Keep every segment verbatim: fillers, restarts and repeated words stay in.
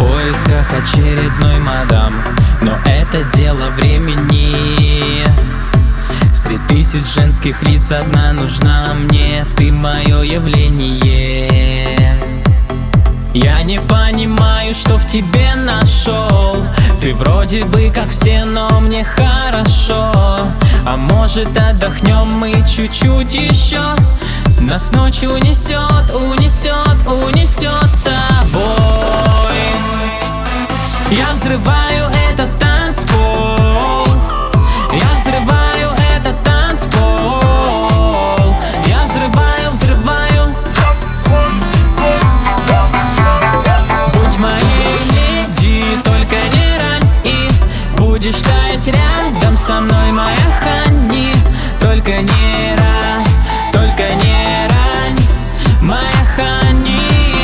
поисках очередной мадам, но это дело времени. Среди тысяч женских лиц одна нужна мне, ты мое явление. Я не понимаю, что в тебе нашел. Ты вроде бы как все, но мне хорошо. А может, отдохнем мы чуть-чуть еще? Нас ночь унесет, унесет, унесет с тобой. Я взрываю этот танцпол. Я взрываю этот танцпол. Я взрываю, взрываю. Будь моей леди, только не рань, и будешь таять рядом со мной, моя Ханни. Только не рань, только не рань, моя Ханни.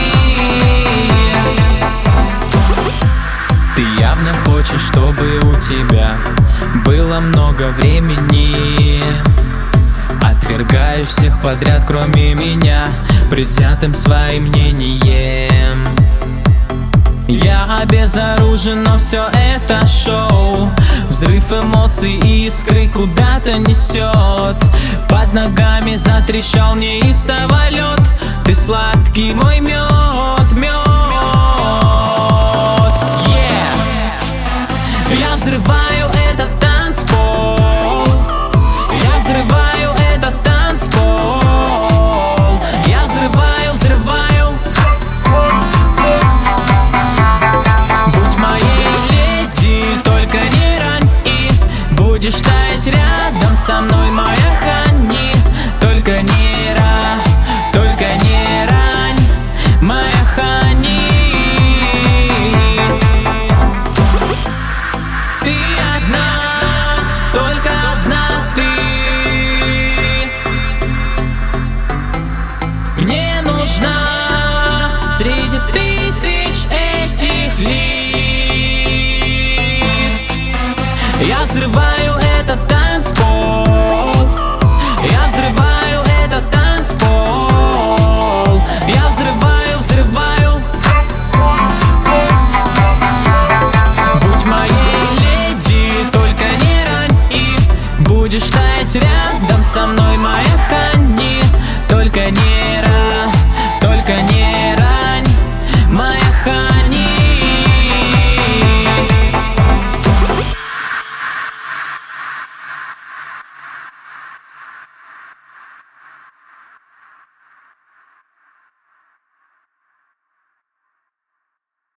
Ты явно хочешь, чтобы у тебя было много времени. Отвергаешь всех подряд, кроме меня, предвзятым своим мнением. Я обезоружен, но все это шоу. Взрыв эмоций и искры куда-то несет. Под ногами затрещал неистово лед. Ты сладкий мой мед, мед, yeah. Я взрываю этот танцпол. Я взрываю этот танцпол. Я взрываю, взрываю. Будь моей леди, только не рань, и будешь таять рядом со мной, моя Ханни. Только не рань, только не рань, моя Ханни. Ты одна, только одна ты. Мне нужна среди тысяч этих лиц. Я взрываю этот танцпол. Я взрываю этот танцпол. Я взрываю, взрываю. Будь моей леди, только не рань, и будешь таять рядом со мной, моя Ханни. Только не рань.